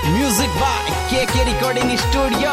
Music by KK Recording Studio.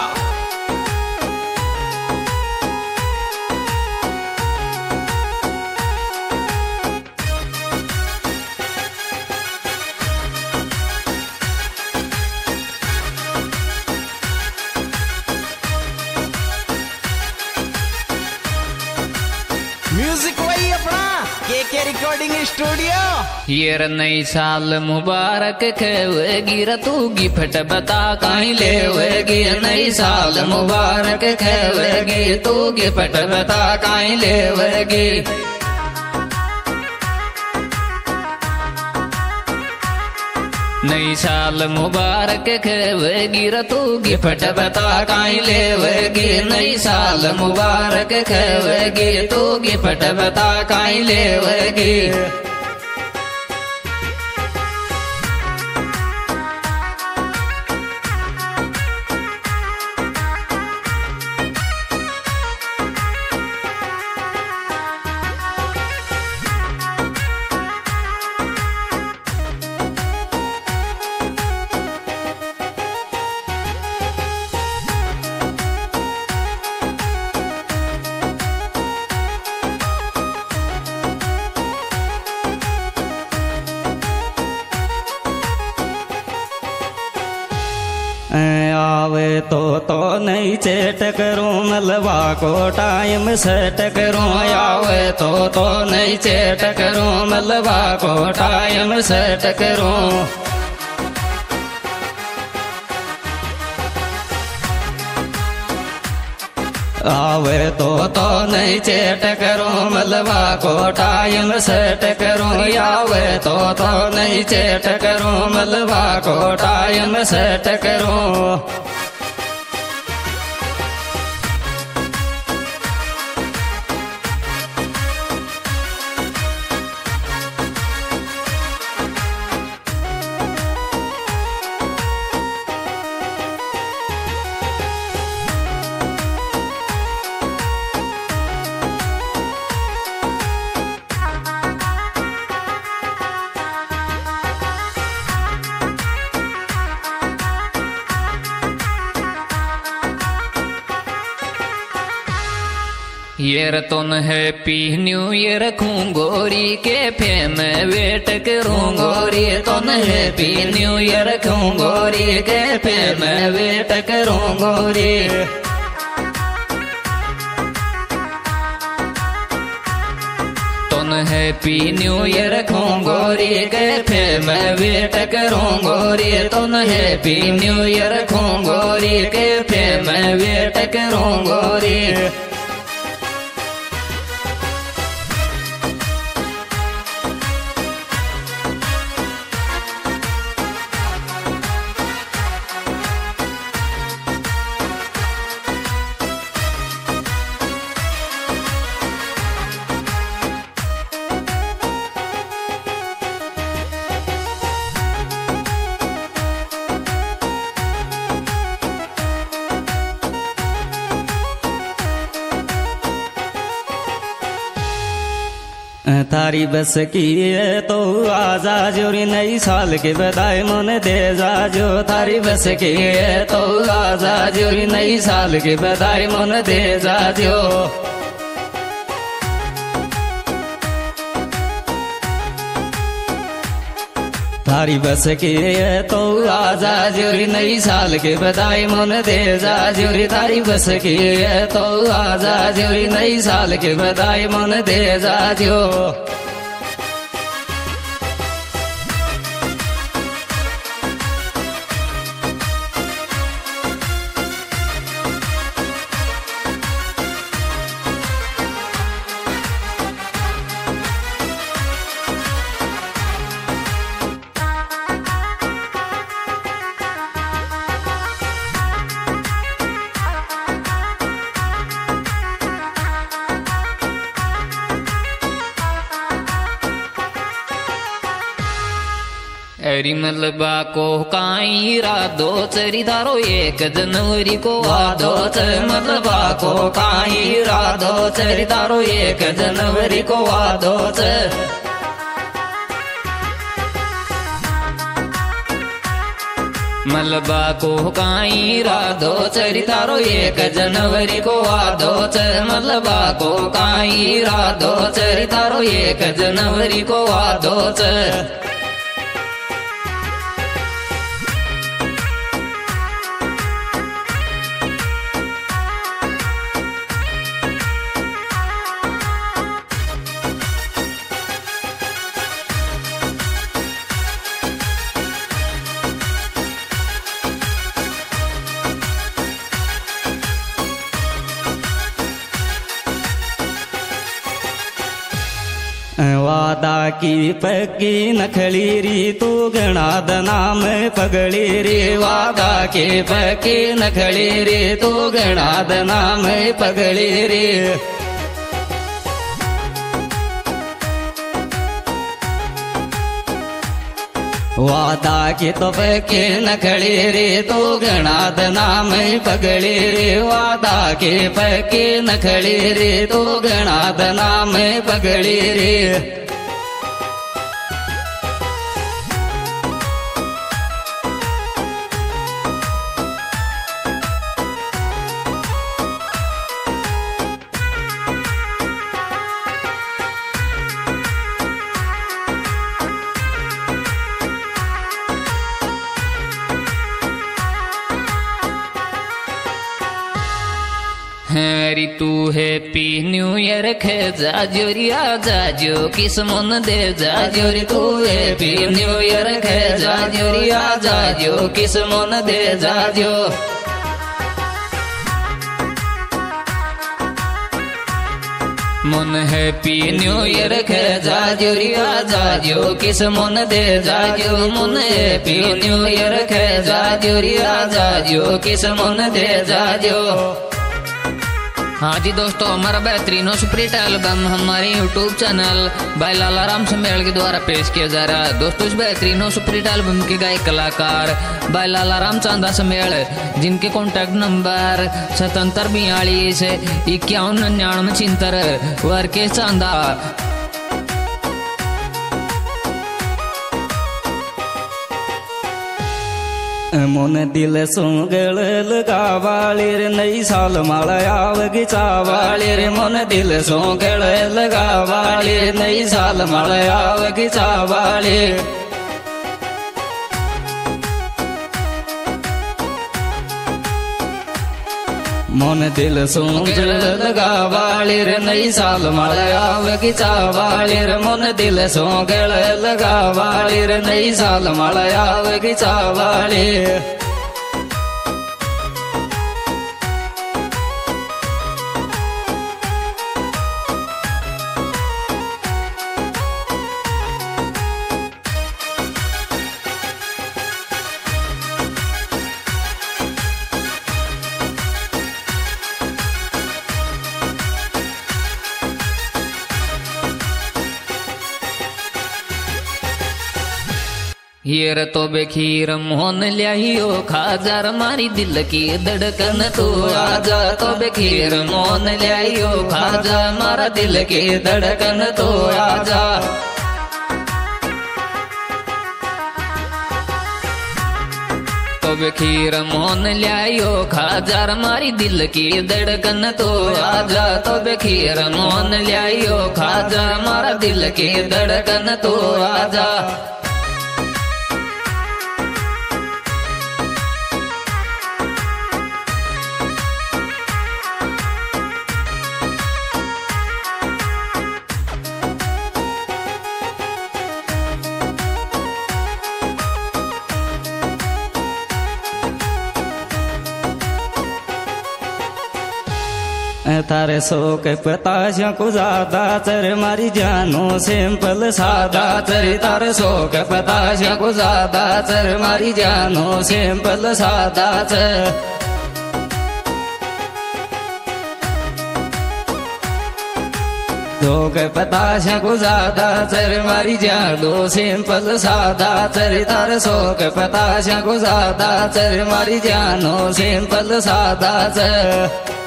Music वही अपना KK recording studio. ये नई साल मुबारक खेवेगी रतूगी फट बता काई लेवेगी। नई साल मुबारक खेवेगी तू गिफ्ट बता काई लेवेगी। नई साल मुबारक खेवेगी रतू गिफ्ट बता काई लेवेगी। नई साल मुबारक खेवेगी तू गिफ्ट बता काई लेवेगी। आवे तो नहीं चेट करूं मलबा को टाइम सेट करूं। आवे तो नहीं चेट करूं मलबा को टाइम सेट करूं। आवे तो नहीं चेट करूं मलबा को टाइम सेट करूं। आवे तो नहीं चेट करूं मलबा को टाइम सेट करूं। ये रतन हैप्पी न्यू ईयर रखूं गोरी के फेम वेट करूं गोरी। तन हैप्पी न्यू ईयर रखूं गोरी के फेम वेट करूं गोरी। तन हैप्पी न्यू ईयर रखूं गोरी के फेम वेट करूं गोरी। तन हैप्पी न्यू ईयर रखूं गोरी के फेम वेट करूं गोरी। थारी बस की है तो आजा जोरी नई साल के बधाई मन दे जाजो। थारी बस की है तो आजा जोरी नई साल के बधाई मन दे जाजो। थारी बस की है तो आजा जोरी नई साल के बधाई मन दे जा जोरी। थारी बस की है तो आजा जोरी नई साल के बधाई मन दे जा जो। एरी मलबा को काई राधो चरी धारो 1 जनवरी को वादो च। मलबा को काई राधो चरी धारो 1 जनवरी को वादो च। मलबा को काई राधो चरी तारो 1 जनवरी को वादो च मलबा को काई राधो चरी तारो 1 जनवरी को वादो च वादा की पक्की नखली री तू गणाद नाम पगड़ी रे वादा की पक्की नखली रे तू गणाद नाम पगड़ी रे वादा की तो पक्की नखली रे तू गणाद नाम पगड़ी रे वादा की पक्की नखली रे तू गणाद नाम पगड़ी रे हरी तू हैप्पी न्यू ईयर खे जाजो रिया जाजो किस मन दे जाजो री तू हैप्पी न्यू ईयर खे जाजो रिया जाजो किस मन दे जाजो मन हैप्पी न्यू ईयर खे जाजो रिया जाजो किस मन दे जाजो मन हैप्पी न्यू ईयर खे जाजो रिया जाजो किस मन दे जाजो। हाँ जी दोस्तों, हमारा बेहतरीन और सुपरहिट एल्बम हमारे YouTube चैनल भाई लाला राम सम्मेल के द्वारा पेश किया जा रहा है। दोस्तों इस बेहतरीन और सुपरहिट एल्बम के गायक कलाकार भाई लाला राम चांदा सम्मेल, जिनके कॉन्टैक्ट नंबर 7742 5199 75 वर्के चांदा। मोन दिल सुंगल लगावाली रे नई साल माला आवगी चावाली रे मोन दिल सुंगल लगावाली रे नई साल माला आवगी चावाली। मोन दिल सुंगल लगावाली रे नई साल माला आवगी चावाली रे मोन दिल सुंगल लगावाली रे नई साल माला आवगी चावाली। ये तो बेखीर मोहन लियाहियो खाजार मारी दिल की धड़कन तू आजा। तो बेखीर मोहन लियाहियो खाजा मारा दिल की धड़कन तू आजा। तो बेखीर मोहन लियाहियो खाजार मारी दिल की धड़कन तू आजा। तो बेखीर मोहन लियाहियो खाजा मारा दिल की धड़कन तू आजा। तारे शोक पताशा को ज्यादा चर मारी जानो सिंपल सादा चर। तारे शोक पताशा को ज्यादा चर मारी जानो सिंपल सादा चर। शोक पताशा को ज्यादा चर मारी जानो सिंपल सादा चर। तारे शोक पताशा को ज्यादा चर मारी जानो सिंपल सादा चर।